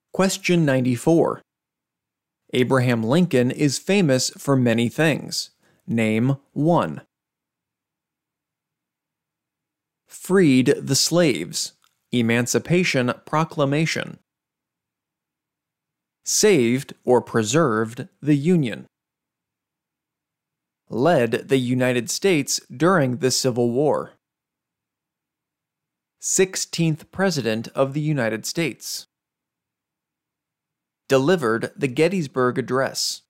Question 94. Abraham Lincoln is famous for many things. Name one. Freed the slaves. Emancipation Proclamation. Saved or preserved the Union. Led the United States during the Civil War. 16th President of the United States. Delivered the Gettysburg Address.